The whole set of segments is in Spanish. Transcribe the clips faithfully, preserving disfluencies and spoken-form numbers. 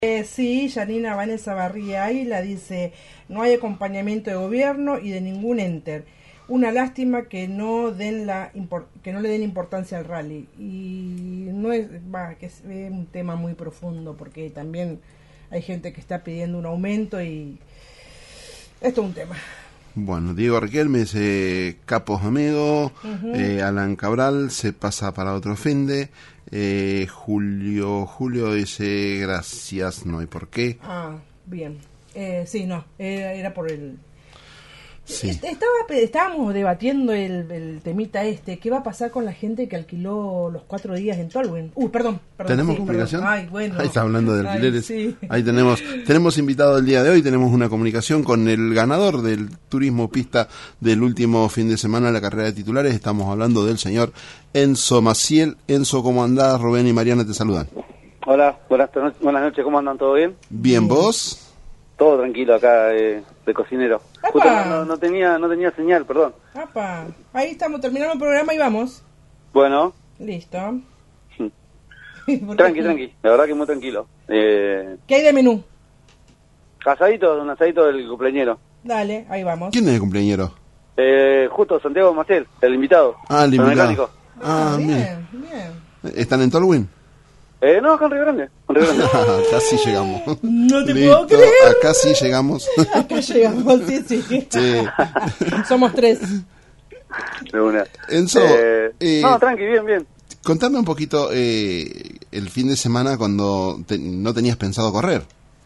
Eh, sí, Janina Vanessa Barría Águila dice, no hay acompañamiento de gobierno y de ningún enter. Una lástima que no den la impor- que no le den importancia al rally. Y no es, va, que es un tema muy profundo porque también hay gente que está pidiendo un aumento y esto es un tema. Bueno, Diego Riquelme dice Capos amigo, Uh-huh. eh, Alan Cabral se pasa para otro finde, eh, Julio Julio dice gracias, no hay por qué. Ah, bien. Eh, sí, no, era, era por el... Sí. Estaba, estábamos debatiendo el, el temita este, ¿qué va a pasar con la gente que alquiló los cuatro días en Tolwyn? Uh, perdón, perdón. ¿Tenemos sí, comunicación? Perdón. Ay, bueno. Ahí está hablando de alquileres. Ay, sí. Ahí tenemos, tenemos invitado el día de hoy, tenemos una comunicación con el ganador del turismo pista del último fin de semana de la carrera de titulares. Estamos hablando del señor Enzo Maciel. Enzo, ¿cómo andás? Rubén y Mariana te saludan. Hola, buenas, buenas noches, ¿cómo andan? ¿Todo bien? Bien, ¿vos? Todo tranquilo acá, eh, de cocinero. ¡Apa! Justo no, no, no tenía no tenía señal, perdón. Apa. Ahí estamos, terminando el programa y vamos. Bueno. Listo. Tranqui, tranqui, la verdad que muy tranquilo. Eh, ¿Qué hay de menú? asadito, un asadito del cumpleañero. Dale, ahí vamos. ¿Quién es el cumpleañero? Eh, justo Santiago Macel, el invitado. Ah, el invitado. mecánico. Ah, Ah, bien. bien, bien. ¿Están en Tolwyn? Eh, no, acá en Río Grande. En Río Grande. Casi llegamos. No te Listo, puedo creer. acá sí llegamos. Acá llegamos, sí, sí. Sí. Somos tres. De una. Enzo, Eh, eh, no, tranqui, bien, bien. contame un poquito eh, el fin de semana cuando te- no tenías pensado correr.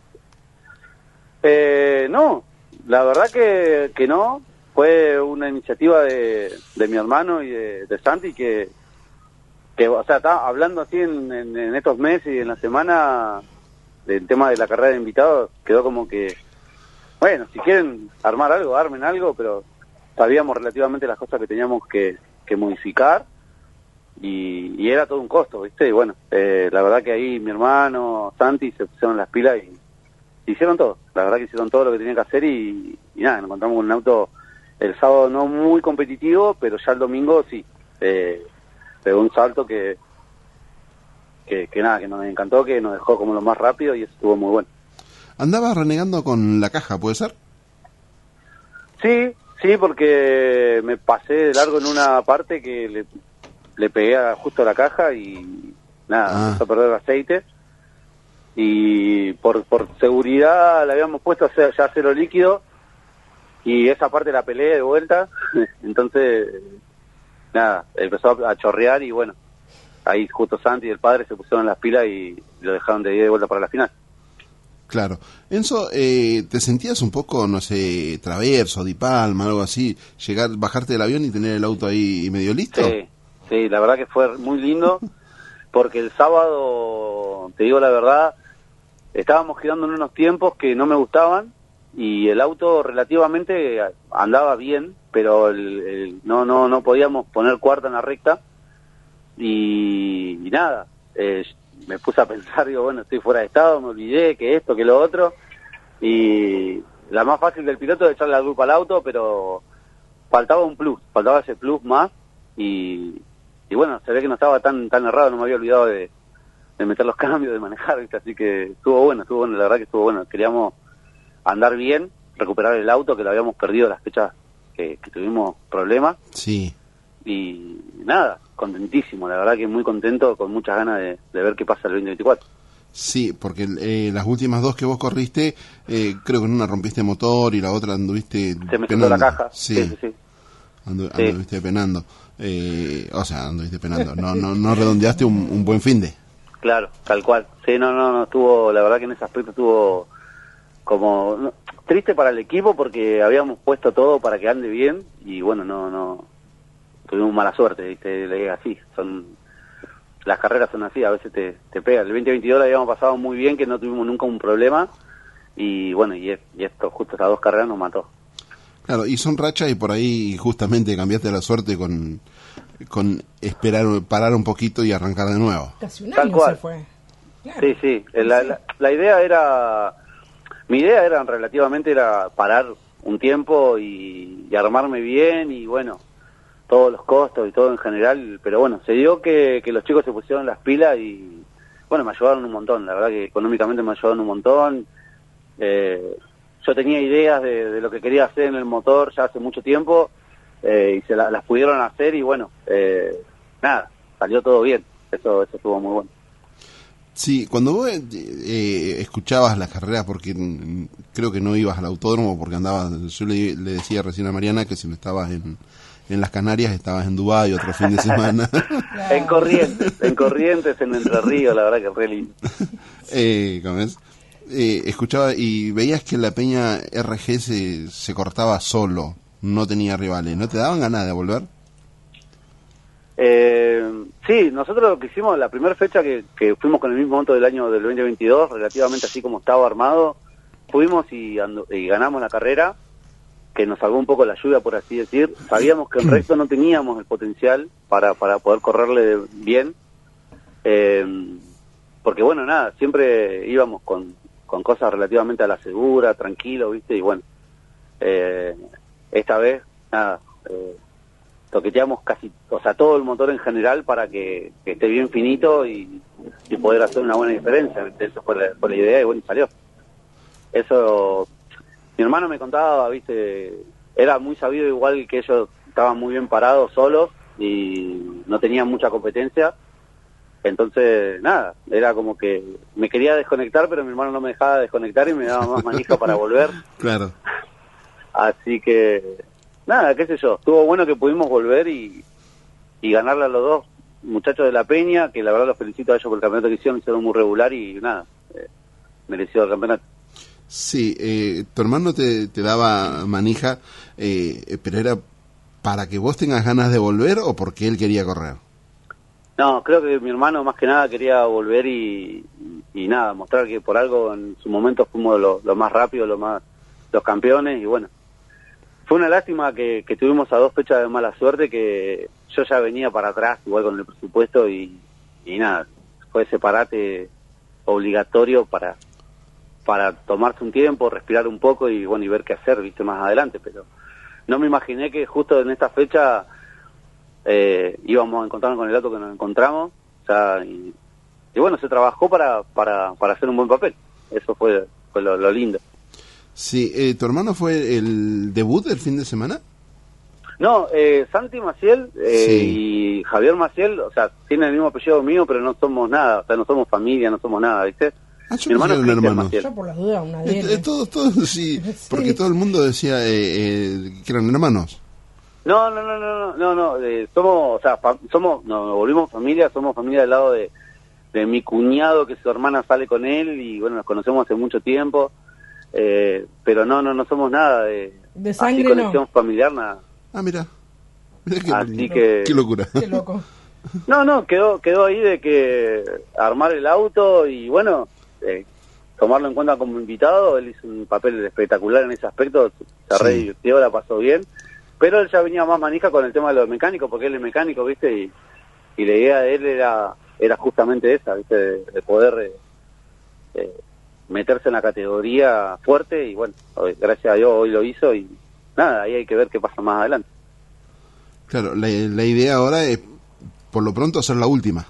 Eh, no, la verdad que, que no. Fue una iniciativa de, de mi hermano y de, de Santi que, que, o sea, está hablando así en, en, en estos meses y en la semana del tema de la carrera de invitados, quedó como que, bueno, si quieren armar algo, armen algo, pero sabíamos relativamente las cosas que teníamos que, que modificar y, y era todo un costo, ¿viste? Y bueno, eh, la verdad que ahí mi hermano, Santi, se pusieron las pilas y hicieron todo, la verdad que hicieron todo lo que tenían que hacer y, y nada, nos encontramos con un auto el sábado no muy competitivo, pero ya el domingo sí, eh, pegó un salto que, que que nada, que nos encantó, que nos dejó como lo más rápido y eso estuvo muy bueno. Andabas renegando con la caja, ¿puede ser? Sí, sí, porque me pasé de largo en una parte que le, le pegué a, justo a la caja y nada, Ah. empezó a perder aceite y por por seguridad le habíamos puesto a hacer, ya cero líquido y esa parte la peleé de vuelta, entonces nada, empezó a chorrear y bueno, ahí justo Santi y el padre se pusieron las pilas y lo dejaron de ir de vuelta para la final. Claro. Enzo, eh, ¿te sentías un poco, no sé, traverso, di palma, algo así? Llegar, bajarte del avión y tener el auto ahí medio listo. Sí, sí, la verdad que fue muy lindo, porque el sábado, te digo la verdad, estábamos girando en unos tiempos que no me gustaban, y el auto relativamente andaba bien, pero el, el, no no no podíamos poner cuarta en la recta, y, y nada, eh, me puse a pensar, digo, bueno, estoy fuera de estado, me olvidé que esto, que lo otro, y la más fácil del piloto es echarle la culpa al auto, pero faltaba un plus, faltaba ese plus más, y, y bueno, se ve que no estaba tan tan errado, no me había olvidado de, de meter los cambios, de manejar, ¿viste? Así que estuvo bueno, estuvo bueno, la verdad que estuvo bueno, queríamos andar bien, recuperar el auto, que lo habíamos perdido las fechas que, que tuvimos problemas, Sí. y nada, contentísimo, la verdad que muy contento, con muchas ganas de, de ver qué pasa el veinte veinticuatro. Sí, porque eh, las últimas dos que vos corriste, eh, creo que en una rompiste motor y la otra anduviste Se me penando. soltó la caja, Sí, sí, sí, sí. Andu- Sí. anduviste penando. Eh, o sea, anduviste penando. No, no, no redondeaste un, un buen finde. Claro, tal cual. Sí, no, no, no, estuvo, la verdad que en ese aspecto estuvo como no, triste para el equipo porque habíamos puesto todo para que ande bien y bueno, no, no, tuvimos mala suerte, ¿viste? Le digo así, son, las carreras son así, a veces te, te pega. El veinte veintidós la habíamos pasado muy bien, que no tuvimos nunca un problema y bueno, y, es- y esto, justo esas dos carreras nos mató. Claro, y son rachas y por ahí justamente cambiaste la suerte con, con esperar, parar un poquito y arrancar de nuevo. Casi un Tal año cual. se fue. Claro. Sí, sí, la, la, la idea era, mi idea era relativamente era parar un tiempo y, y armarme bien y bueno, todos los costos y todo en general, pero bueno, se dio que, que los chicos se pusieron las pilas y, bueno, me ayudaron un montón, la verdad que económicamente me ayudaron un montón. Eh, yo tenía ideas de, de lo que quería hacer en el motor ya hace mucho tiempo, eh, y se la, las pudieron hacer y bueno, eh, nada, salió todo bien, eso, eso estuvo muy bueno. Sí, cuando vos eh, escuchabas las carreras, porque mm, creo que no ibas al autódromo porque andabas, yo le, le decía recién a Mariana que si no estabas en, en las Canarias, estabas en Dubái otro fin de semana. Claro. En Corrientes, en Corrientes, en Entre Ríos, la verdad que es re lindo. Eh, ¿cómo es? Eh, escuchaba y veías que la Peña R G se, se cortaba solo, no tenía rivales, ¿no te daban ganas de volver? Eh, sí, nosotros lo que hicimos, la primera fecha que, que fuimos con el mismo monto del año del veinte veintidós, relativamente así como estaba armado, fuimos y, ando, y ganamos la carrera, que nos salvó un poco la lluvia, por así decir. Sabíamos que el resto no teníamos el potencial para, para poder correrle bien, eh, porque bueno, nada, siempre íbamos con, con cosas relativamente a la segura, tranquilo, ¿viste? Y bueno, eh, esta vez, nada, eh, toqueteamos casi, o sea, todo el motor en general para que, que esté bien finito y, y poder hacer una buena diferencia. Eso fue la, fue la idea y bueno, salió. Eso, mi hermano me contaba, viste, era muy sabido igual que ellos estaban muy bien parados solos y no tenían mucha competencia. Entonces, nada, era como que me quería desconectar, pero mi hermano no me dejaba desconectar y me daba más manija para volver. Claro. Así que... nada, qué sé yo, estuvo bueno que pudimos volver y, y ganarle a los dos muchachos de la Peña, que la verdad los felicito a ellos por el campeonato que hicieron, hicieron muy regular y nada, eh, mereció el campeonato. Sí, eh, tu hermano te, te daba manija, eh, pero era para que vos tengas ganas de volver o porque él quería correr. No, creo que mi hermano más que nada quería volver y, y, y nada, mostrar que por algo en su momento fuimos lo, lo más rápido, lo más, los campeones y bueno. Fue una lástima que, que tuvimos a dos fechas de mala suerte, que yo ya venía para atrás, igual con el presupuesto, y, y nada, fue ese parate obligatorio para para tomarse un tiempo, respirar un poco y bueno y ver qué hacer, viste, más adelante. Pero no me imaginé que justo en esta fecha eh, íbamos a encontrarnos con el auto que nos encontramos, o sea, y, y bueno, se trabajó para, para, para hacer un buen papel. Eso fue, fue lo, lo lindo. Sí, eh, ¿tu hermano fue el debut del fin de semana? No, eh, Santi Maciel eh, sí. y Javier Maciel, o sea, tienen el mismo apellido mío, pero no somos nada, o sea, no somos familia, no somos nada, ¿viste? Ah, yo mi hermano es Cristian Maciel. Yo por las dudas, una de eh, todos, todos, sí, sí, porque todo el mundo decía eh, eh, que eran hermanos. No, no, no, no, no, no, no eh, somos, o sea, fa- somos, nos volvimos familia, somos familia del lado de, de mi cuñado, que su hermana sale con él, y bueno, nos conocemos hace mucho tiempo. Eh, pero no, no, no somos nada de, de sangre, así, conexión no. familiar, nada. Ah, mira, mira qué, así que, qué locura. Qué loco. No, no, quedó quedó ahí de que armar el auto y bueno, eh, tomarlo en cuenta como invitado. Él hizo un papel espectacular en ese aspecto, se Sí. re divirtió, la pasó bien, pero él ya venía más manija con el tema de los mecánicos, porque él es mecánico, viste, y, y la idea de él era era justamente esa, viste, de, de poder eh, eh, meterse en la categoría fuerte y bueno, hoy, gracias a Dios hoy lo hizo y nada, ahí hay que ver qué pasa más adelante. Claro, la, la idea ahora es por lo pronto hacer la última.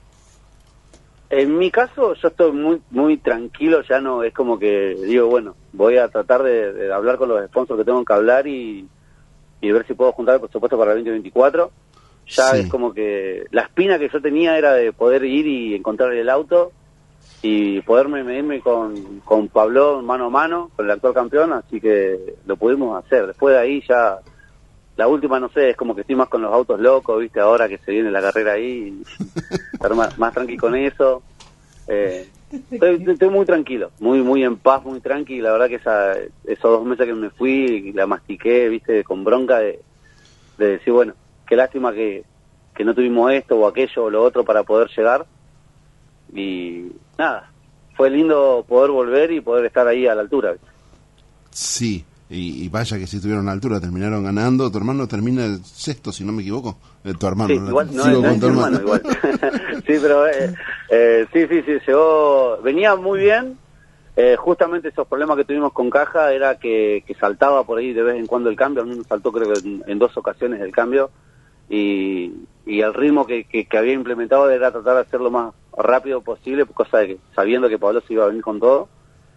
En mi caso yo estoy muy muy tranquilo, ya no es como que digo, bueno, voy a tratar de, de hablar con los sponsors que tengo que hablar y, y ver si puedo juntar el presupuesto para el veinte veinticuatro. Ya Sí. es como que la espina que yo tenía era de poder ir y encontrar el auto y poderme medirme con, con Pablo mano a mano, con el actual campeón, así que lo pudimos hacer. Después de ahí ya, la última no sé, es como que estoy más con los autos locos, viste, ahora que se viene la carrera ahí, estar más, más tranqui con eso. Eh, estoy, estoy muy tranquilo, muy muy en paz, muy tranqui, la verdad que esa, esos dos meses que me fui, la mastiqué, viste, con bronca de, de decir, bueno, qué lástima que, que no tuvimos esto o aquello o lo otro para poder llegar. Y nada, fue lindo poder volver y poder estar ahí a la altura. Sí, y, y vaya que si estuvieron a la altura, terminaron ganando. Tu hermano termina el sexto, si no me equivoco. Eh, tu hermano, Sí, ¿no? igual, no, Sigo no con es tu mi hermano. hermano igual. Sí, pero eh, eh, sí, sí, sí, llegó, venía muy bien. Eh, justamente esos problemas que tuvimos con caja era que, que saltaba por ahí de vez en cuando el cambio, al menos saltó creo que en, en dos ocasiones el cambio, y, y el ritmo que, que, que había implementado era tratar de hacerlo más rápido posible, cosa de que sabiendo que Pablo se iba a venir con todo.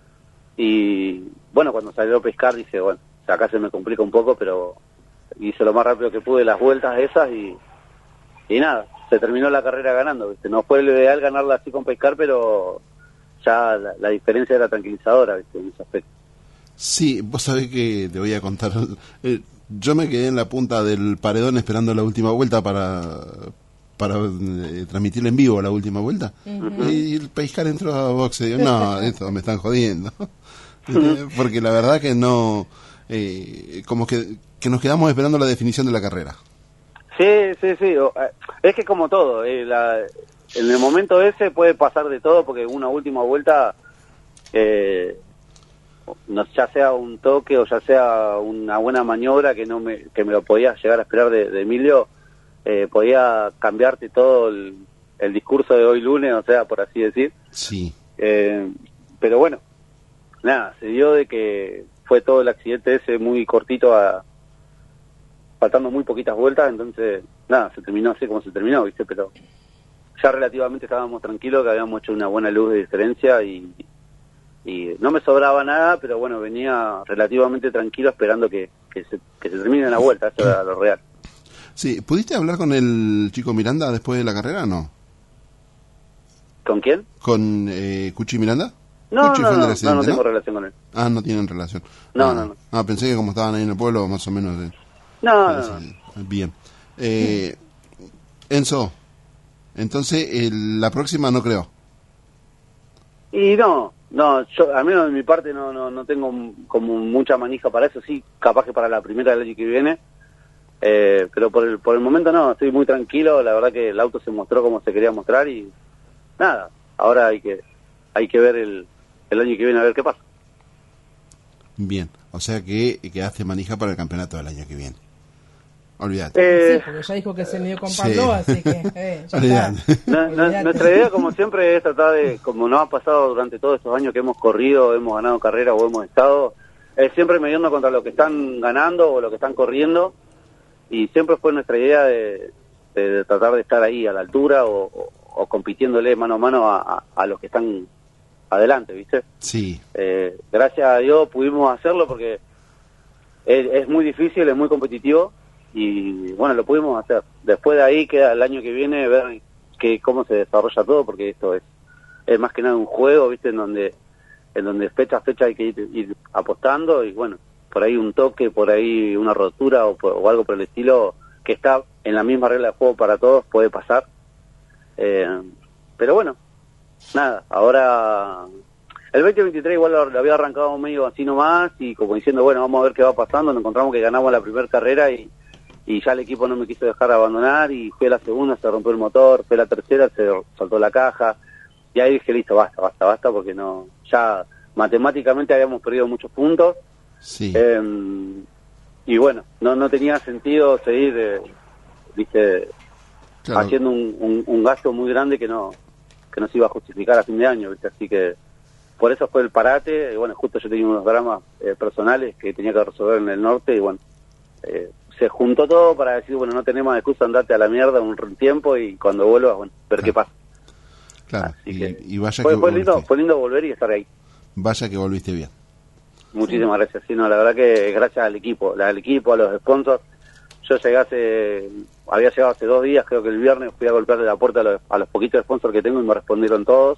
Y bueno, cuando salió a pescar dije, bueno, acá se me complica un poco, pero hice lo más rápido que pude las vueltas esas y, y nada, se terminó la carrera ganando, ¿viste? No fue lo ideal ganarla así con pescar, pero ya la, la diferencia era tranquilizadora, ¿viste? En ese aspecto. Sí, vos sabés que te voy a contar. Eh, yo me quedé en la punta del paredón esperando la última vuelta para para eh, transmitirla en vivo la última vuelta. Uh-huh. Y el pescar entró a boxe. Digo, no, esto me están jodiendo. Porque la verdad que no... Eh, como que, que nos quedamos esperando la definición de la carrera. Sí, sí, sí. Es que como todo, eh, la, en el momento ese puede pasar de todo, porque una última vuelta... Eh, no, ya sea un toque o ya sea una buena maniobra que no me que me lo podía llegar a esperar de, de Emilio, eh, podía cambiarte todo el, el discurso de hoy lunes, o sea, por así decir. Sí. Eh, pero bueno, nada, se dio de que fue todo el accidente ese muy cortito, a faltando muy poquitas vueltas, entonces nada, se terminó así como se terminó, ¿viste? Pero ya relativamente estábamos tranquilos, que habíamos hecho una buena luz de diferencia y y no me sobraba nada, pero bueno, venía relativamente tranquilo esperando que, que, se, que se termine la vuelta, eso era lo real. Sí, ¿pudiste hablar con el chico Miranda después de la carrera o no? ¿Con quién? ¿Con eh, Cuchi Miranda? No, Cuchi no, fue no, el del accidente, no, no tengo ¿no? relación con él. Ah, no tienen relación. No, ah, no, no. Ah, pensé que como estaban ahí en el pueblo, más o menos... Eh, no, no, no. Bien. Eh, Enzo, entonces el, la próxima no creo. Y no... No, yo, al menos de mi parte no no no tengo como mucha manija para eso, sí, capaz que para la primera del año que viene, eh, pero por el por el momento no, estoy muy tranquilo, la verdad que el auto se mostró como se quería mostrar y nada, ahora hay que hay que ver el, el año que viene a ver qué pasa. Bien, o sea que quedaste manija para el campeonato del año que viene. Olvídate. Eh, sí, porque ya dijo que se midió con Pablo, sí. Así que eh, ya Olvídate. No, no, nuestra idea, como siempre, es tratar de, como nos ha pasado durante todos estos años que hemos corrido, hemos ganado carreras o hemos estado, es siempre midiendo contra los que están ganando o los que están corriendo, y siempre fue nuestra idea de, de, de tratar de estar ahí a la altura o, o, o compitiéndole mano a mano a, a, a los que están adelante, ¿viste? Sí. Eh, gracias a Dios pudimos hacerlo porque es, es muy difícil, es muy competitivo, y bueno, lo pudimos hacer. Después de ahí queda el año que viene ver que cómo se desarrolla todo, porque esto es, es más que nada un juego, ¿viste? En donde en donde fecha a fecha hay que ir, ir apostando, y bueno, por ahí un toque, por ahí una rotura o, o algo por el estilo, que está en la misma regla de juego para todos, puede pasar. Eh, pero bueno, nada, ahora el veinte veintitrés igual lo, lo había arrancado medio así nomás, y como diciendo, bueno, vamos a ver qué va pasando. Nos encontramos que ganamos la primera carrera y y ya el equipo no me quiso dejar abandonar, y fue la segunda, se rompió el motor, fue la tercera, se soltó la caja, y ahí dije, listo, basta, basta, basta, porque no, ya matemáticamente habíamos perdido muchos puntos, sí. eh, y bueno, no no tenía sentido seguir, eh, viste, claro, haciendo un, un, un gasto muy grande que no que no se iba a justificar a fin de año, viste, así que por eso fue el parate. Y bueno, justo yo tenía unos dramas eh, personales que tenía que resolver en el norte, y bueno, eh, se juntó todo para decir, bueno, no tenemos excusa, andate a la mierda un tiempo y cuando vuelvas, bueno, ver claro. qué pasa. Claro, Así y, que y vaya fue, que fue lindo, fue lindo volver y estar ahí. Vaya que volviste bien. Muchísimas sí. gracias, sí, no, la verdad que gracias al equipo, al equipo, a los sponsors. Yo llegué hace, había llegado hace dos días, creo que el viernes, fui a golpearle la puerta a los, a los poquitos sponsors que tengo y me respondieron todos,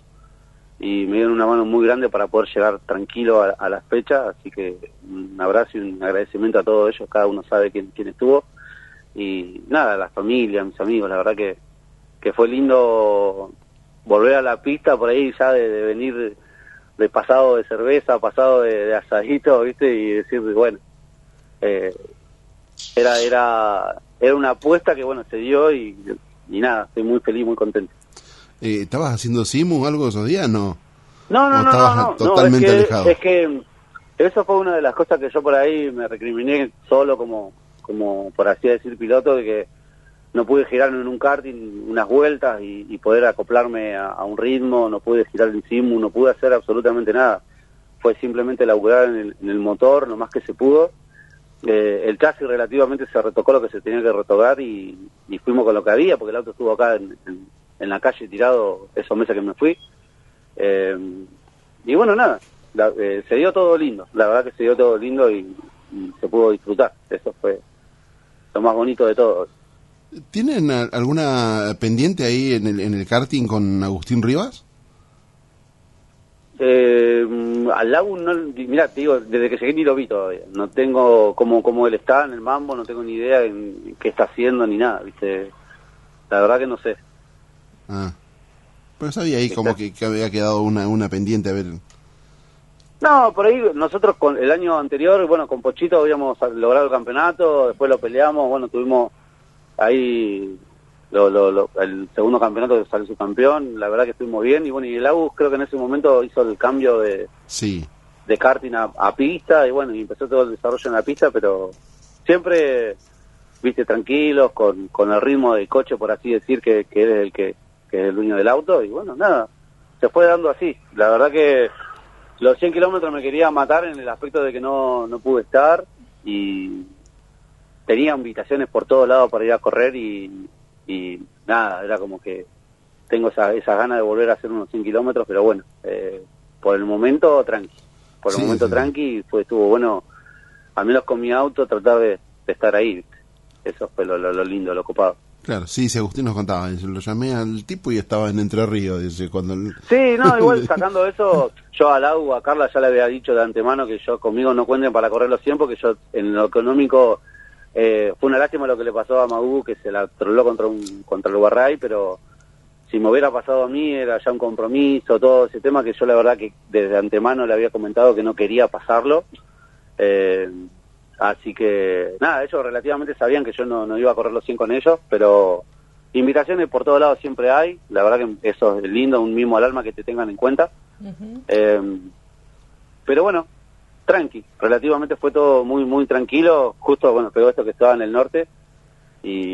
y me dieron una mano muy grande para poder llegar tranquilo a, a las fechas, así que un abrazo y un agradecimiento a todos ellos, cada uno sabe quién, quién estuvo. Y nada, la familia, mis amigos, la verdad que, que fue lindo volver a la pista por ahí ya de, de venir de, de pasado de cerveza, pasado de, de asadito, ¿viste? Y decir, bueno, eh, era era era una apuesta que, bueno, se dio y, y nada, estoy muy feliz, muy contento. Eh, ¿Estabas haciendo simu o algo esos días? No, no, no, no, estabas no, no, totalmente no, es que, alejado. Es que eso fue una de las cosas que yo por ahí me recriminé solo como... como por así decir piloto, de que no pude girarme en un karting unas vueltas y, y poder acoplarme a, a un ritmo, no pude girar en simu, no pude hacer absolutamente nada. Fue simplemente laburar en el, en el motor lo más que se pudo. Eh, el chasis relativamente se retocó lo que se tenía que retocar y, y fuimos con lo que había, porque el auto estuvo acá en, en, en la calle tirado esos meses que me fui. Eh, y bueno, nada, la, eh, se dio todo lindo, la verdad que se dio todo lindo y, y se pudo disfrutar. Eso fue lo más bonito de todo. ¿Tienen a, alguna pendiente ahí en el, en el karting con Agustín Rivas? Eh, al Lagu, no, mirá, te digo, desde que llegué ni lo vi todavía. No tengo cómo, cómo él está en el mambo, no tengo ni idea en qué está haciendo ni nada, ¿viste? La verdad que no sé. Ah, pero sabía ahí como que, que había quedado una, una pendiente, a ver. No, por ahí nosotros con el año anterior, bueno, con Pochito habíamos logrado el campeonato, después lo peleamos, bueno, tuvimos ahí lo, lo, lo, el segundo campeonato que salió su campeón, la verdad que estuvimos bien, y bueno, y el Agus creo que en ese momento hizo el cambio de, sí. de karting a, a pista, y bueno, y empezó todo el desarrollo en la pista, pero siempre, viste, tranquilos, con, con el ritmo del coche, por así decir, que, que él es el que, que es el dueño del auto, y bueno, nada, se fue dando así. La verdad que los cien kilómetros me quería matar en el aspecto de que no, no pude estar, y tenía invitaciones por todos lados para ir a correr, y, y nada, era como que tengo esa, esa ganas de volver a hacer unos cien kilómetros, pero bueno, eh, por el momento tranqui, por el sí, momento sí. tranqui, pues estuvo bueno, al menos con mi auto, tratar de, de estar ahí, ¿viste? Eso fue lo, lo, lo lindo, lo copado. Claro, sí, sí, Agustín nos contaba, dice, lo llamé al tipo y estaba en Entre Ríos, dice, cuando... El... Sí, no, igual sacando eso, yo a Lau, a Carla ya le había dicho de antemano que yo conmigo no cuenten para correr los cien, porque yo en lo económico eh, fue una lástima lo que le pasó a Magu, que se la troló contra un contra el Guarray, pero si me hubiera pasado a mí era ya un compromiso, todo ese tema que yo la verdad que desde antemano le había comentado que no quería pasarlo. Eh, Así que, nada, ellos relativamente sabían que yo no, no iba a correr los cien con ellos, pero invitaciones por todos lados siempre hay. La verdad que eso es lindo, un mimo al alma que te tengan en cuenta. Uh-huh. Eh, pero bueno, tranqui, relativamente fue todo muy muy tranquilo. Justo, bueno, pegó esto que estaba en el norte. Y,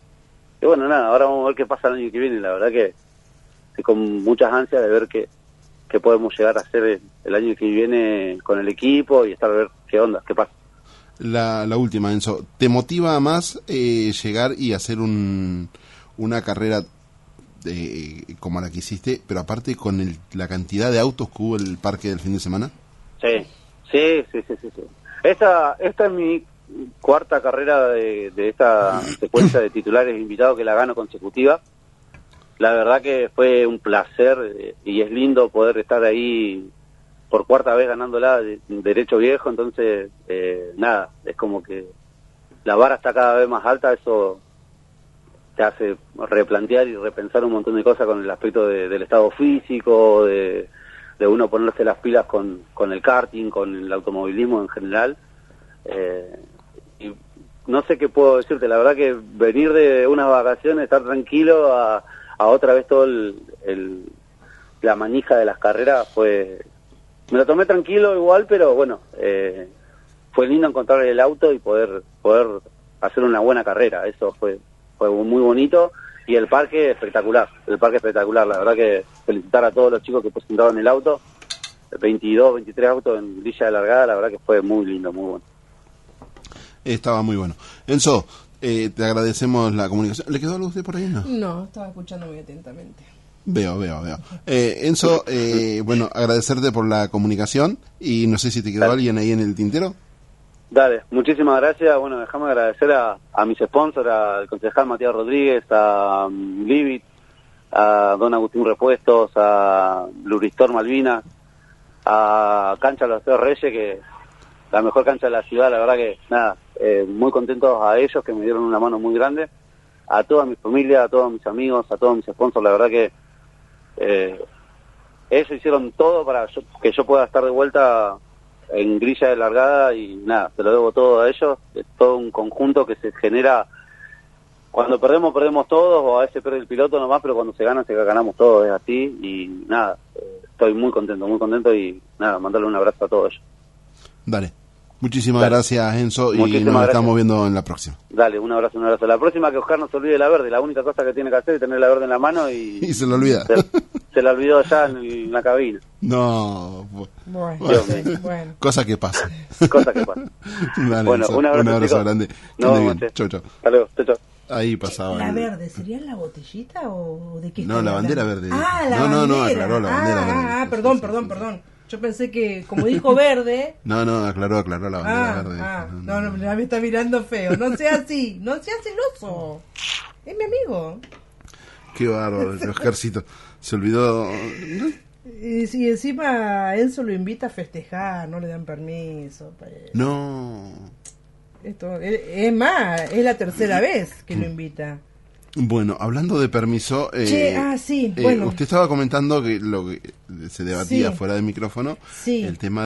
y bueno, nada, ahora vamos a ver qué pasa el año que viene. La verdad que estoy con muchas ansias de ver qué, qué podemos llegar a hacer el, el año que viene con el equipo y estar a ver qué onda, qué pasa. La, la última, Enzo, ¿te motiva más eh, llegar y hacer un, una carrera de, como la que hiciste, pero aparte con el, la cantidad de autos que hubo en el parque del fin de semana? Sí, sí, sí, sí, sí. sí. Esta, esta es mi cuarta carrera de, de esta secuencia de titulares invitados que la gano consecutiva. La verdad que fue un placer eh, y es lindo poder estar ahí por cuarta vez ganándola de, derecho viejo, entonces eh, nada, es como que la vara está cada vez más alta, eso te hace replantear y repensar un montón de cosas con el aspecto de, del estado físico, de, de uno ponerse las pilas con, con el karting, con el automovilismo en general. Eh, y no sé qué puedo decirte, la verdad que venir de unas vacaciones, estar tranquilo a, a otra vez todo el, el, la manija de las carreras fue... Me lo tomé tranquilo igual, pero bueno, eh, fue lindo encontrar el auto y poder poder hacer una buena carrera. Eso fue fue muy bonito. Y el parque espectacular, el parque espectacular. La verdad que felicitar a todos los chicos que presentaron el auto. veintidós, veintitrés autos en grilla de largada, la verdad que fue muy lindo, muy bueno. Estaba muy bueno. Enzo, eh, te agradecemos la comunicación. ¿Le quedó algo a usted por ahí? No, no estaba escuchando muy atentamente. Veo, veo, veo. Eh, Enzo, eh, bueno, agradecerte por la comunicación y no sé si te quedó Dale. alguien ahí en el tintero. Dale, muchísimas gracias. Bueno, déjame agradecer a, a mis sponsors, al concejal Matías Rodríguez, a um, Livit, a Don Agustín Repuestos, a Luristor Malvinas, a Cancha Los Tres Reyes, que la mejor cancha de la ciudad, la verdad que, nada, eh, muy contentos a ellos que me dieron una mano muy grande, a toda mi familia, a todos mis amigos, a todos mis sponsors, la verdad que Eh, ellos hicieron todo para yo, que yo pueda estar de vuelta en grilla de largada y nada, te lo debo todo a ellos. Es todo un conjunto que se genera. Cuando perdemos, perdemos todos, o a veces pierde el piloto nomás, pero cuando se gana, se ganamos todos, es así. Y nada, eh, estoy muy contento, muy contento y nada, mandarle un abrazo a todos ellos. Dale. Muchísimas Dale. gracias, Enzo, Muchísimas y nos gracias. estamos viendo en la próxima. Dale, un abrazo, un abrazo. La próxima que Oscar no se olvide la verde, la única cosa que tiene que hacer es tener la verde en la mano y... Y se lo olvida. Se, se la olvidó ya en, en la cabina. No, bueno, bueno. bueno. Cosa que pasa. Cosa que pasa. Dale, bueno, Enzo, un abrazo, un abrazo chicos. grande. No, bien. Chau, chau. Hasta luego, chau, chau. ahí pasaba. La el- verde, ¿sería la botellita o de qué? No, estaría la bandera hablando? verde. Ah, la No, no, no, bandera. aclaró la bandera ah, verde. Ah, Sí, perdón, sí, perdón, sí, perdón. Yo pensé que, como dijo verde... No, no, aclaró, aclaró la bandera Ah, verde. ah, no, no, ya me está mirando feo. No sea así, no sea celoso. Es mi amigo. Qué bárbaro, el Oscarcito. Se olvidó. Y si encima Enzo lo invita a festejar, no le dan permiso. Pues. No. Esto, es es más, es la tercera vez que lo invita. Bueno, hablando de permiso, eh, Che, ah, sí, eh, bueno. usted estaba comentando que lo que se debatía Sí. fuera de micrófono, Sí. el tema